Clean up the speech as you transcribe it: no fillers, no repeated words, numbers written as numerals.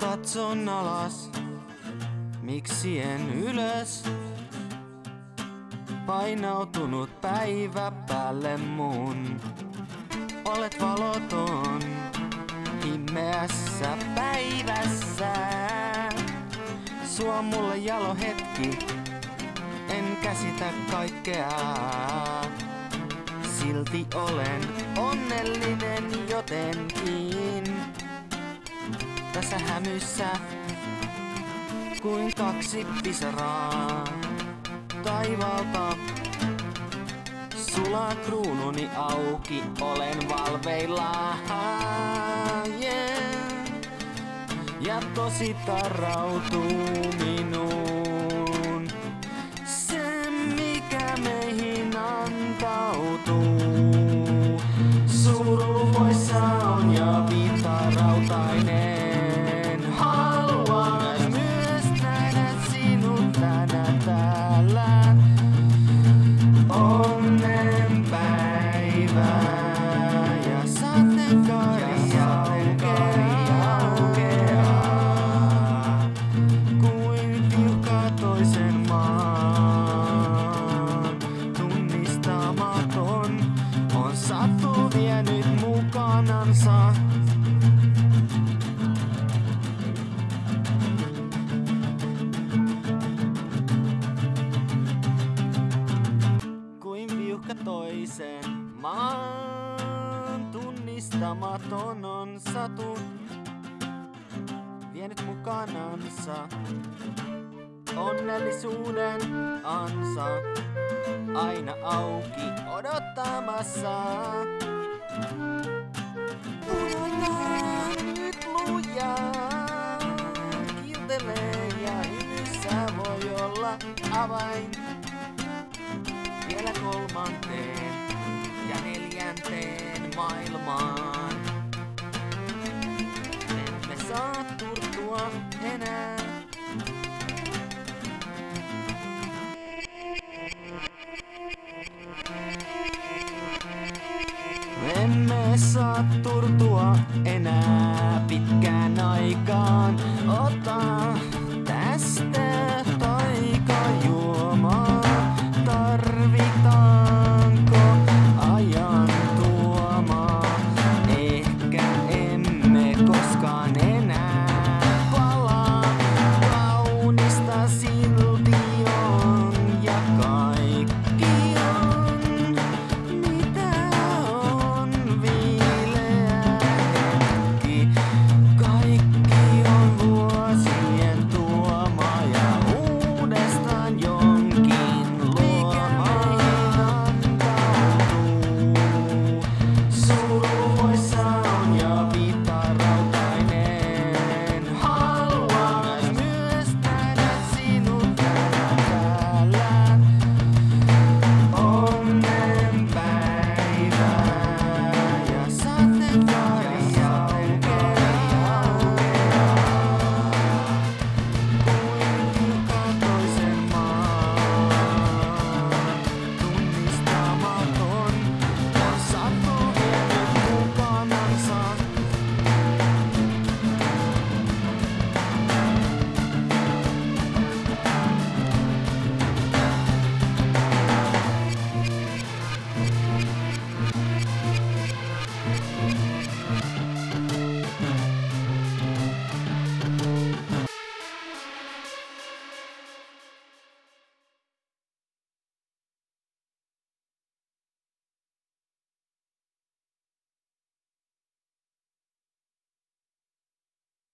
katson alas, miksi en ylös? Painautunut päivä päälle mun. Olet valoton himmeässä päivässä. Sua mulle jalo hetki, en käsitä kaikkea. Silti olen onnellinen jotenkin. Tässä hämyssä kuin kaksi pisaraa taivaalta. Sulaa kruununi auki, olen valveillaan, yeah. Ja tosi tarrautuu minuun se, mikä meihin antautuu. Suruvoissa on ja vitarautainen. Haluan myös nähdä sinut tänä täällä. Onnen päivää ja sateenkaari aukeaa kuin piukka toisen maan. Tunnistamaton on satu vienyt mukanansa. Toisen maan tunnistamaton on satu vienyt mukanansa onnellisuuden ansa, aina auki odottamassa. Pudotaan nyt lujaa, kiltelee ja hymyssä voi olla avain. Vielä kolmanteen ja neljänteen maailmaan. Emme saa turtua enää. Emme saa turtua enää pitkään aikaan. Ota